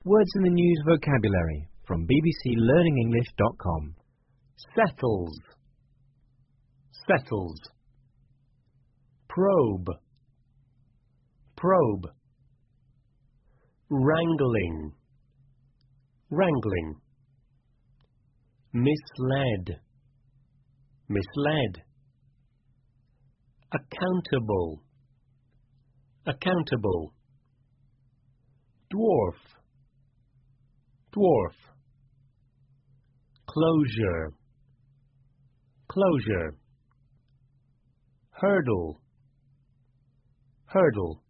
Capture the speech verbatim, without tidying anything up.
Words in the News vocabulary from b b c learning english dot com. Settles. Settles. Probe. Probe. Wrangling. Wrangling. Misled. Misled. Accountable. Accountable. Dwarf. Dwarf. Closure. Closure. Hurdle. Hurdle.